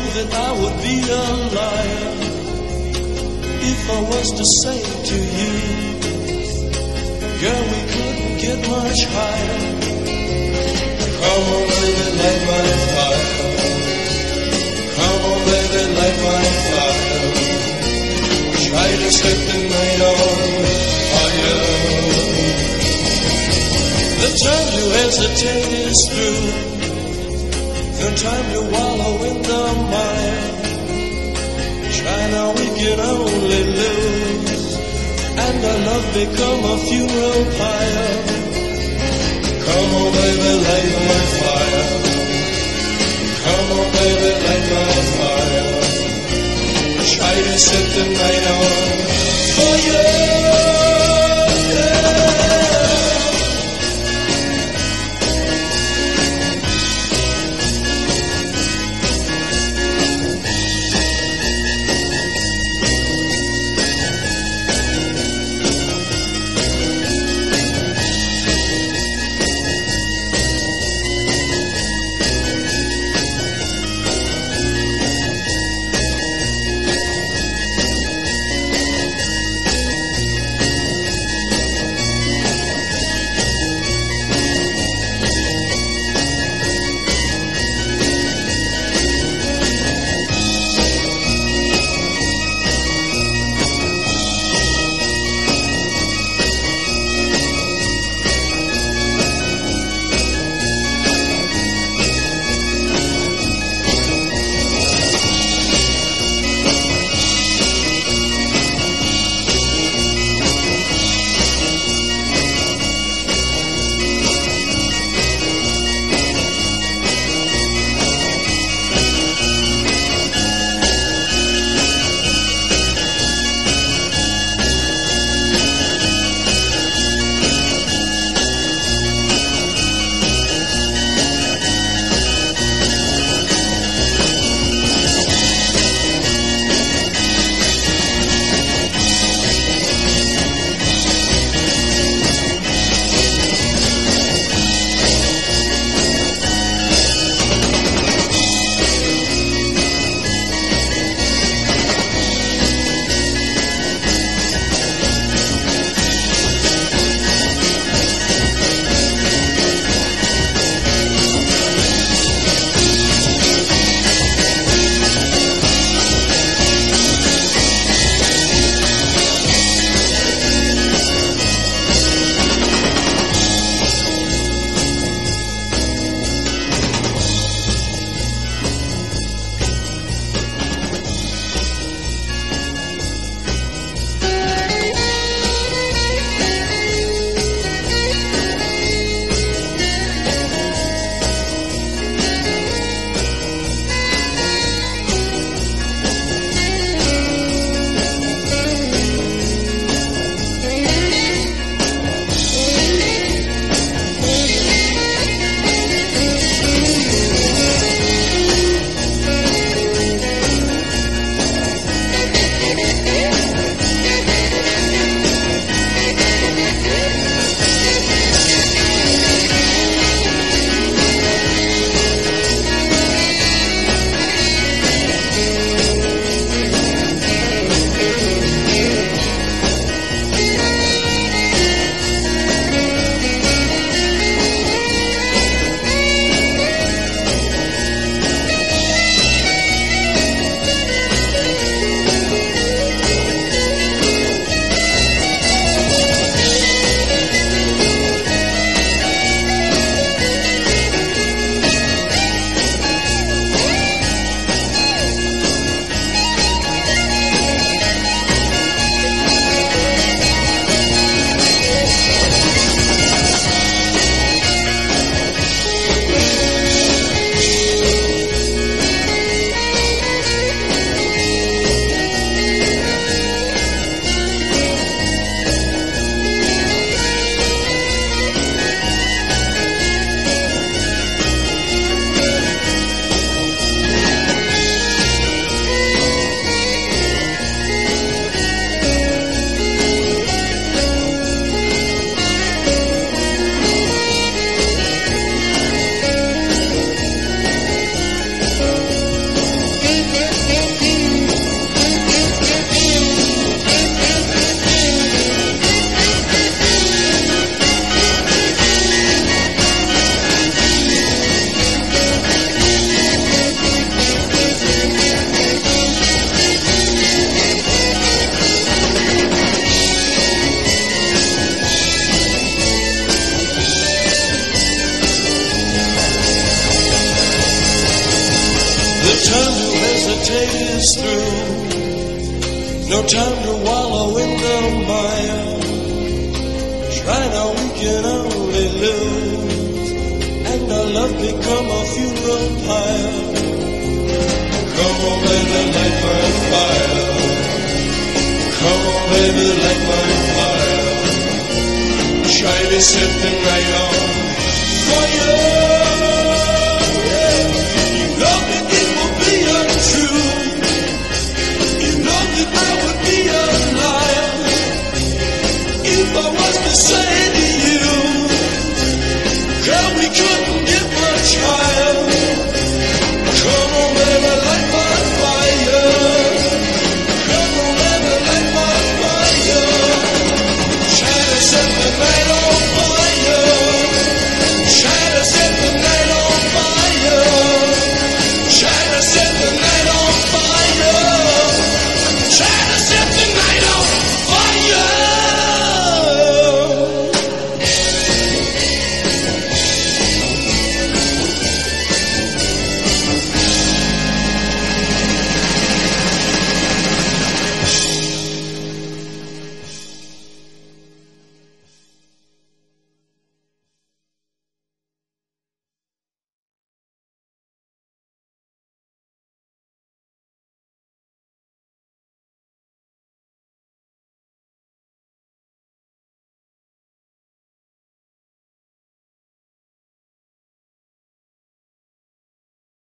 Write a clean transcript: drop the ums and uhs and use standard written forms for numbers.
that I would be a liar if I was to say to you, girl, we couldn't get much higher. Come on, baby, light my fire. Come on, baby, light my fire. Try to set the night on fire. The time to hesitate is through. The time to wallow in the mire. Try now, we can only lose, and our love become a funeral pyre. Come on, baby, light my fire. Come on, baby, light my fire. Try to set the night on fire. is through. No time to wallow in the mire. Try now, we can only lose, and our love become a funeral pyre. Come on, baby, light my fire. Come on, baby, light my fire. Try to set the night on